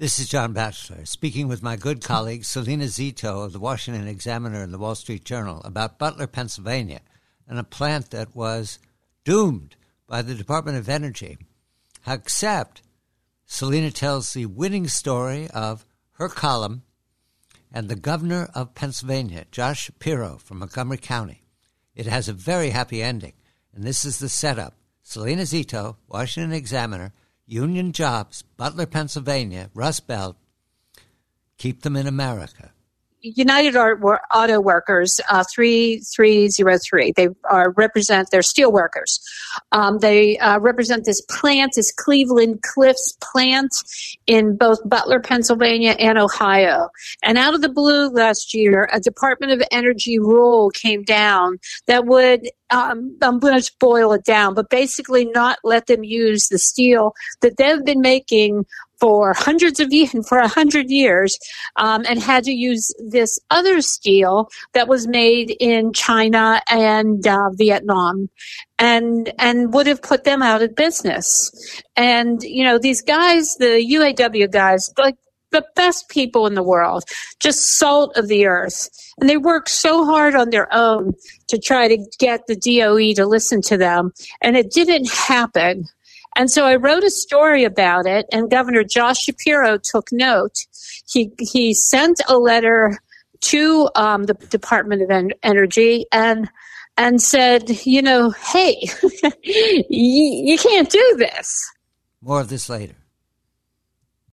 This is John Batchelor, speaking with my good colleague Selena Zito of the Washington Examiner and the Wall Street Journal about Butler, Pennsylvania, and a plant that was doomed by the Department of Energy. Except Selena tells the winning story of her column and the governor of Pennsylvania, Josh Shapiro from Montgomery County. It has a very happy ending, and this is the setup. Selena Zito, Washington Examiner, union jobs, Butler, Pennsylvania, Rust Belt, keep them in America. United Auto Workers, 3303. They represent, they're steel workers. They represent this plant, this Cleveland Cliffs plant in both Butler, Pennsylvania and Ohio. And out of the blue last year, a Department of Energy rule came down that would, I'm going to just boil it down, but basically not let them use the steel that they've been making for hundreds of years, for 100 years, and had to use this other steel that was made in China and Vietnam, and would have put them out of business. And you know, these guys, the UAW guys, like the best people in the world, just salt of the earth, and they work so hard on their own to try to get the DOE to listen to them, and it didn't happen. And so I wrote a story about it, and Governor Josh Shapiro took note. He sent a letter to the Department of Energy and said, you know, hey, you can't do this. More of this later.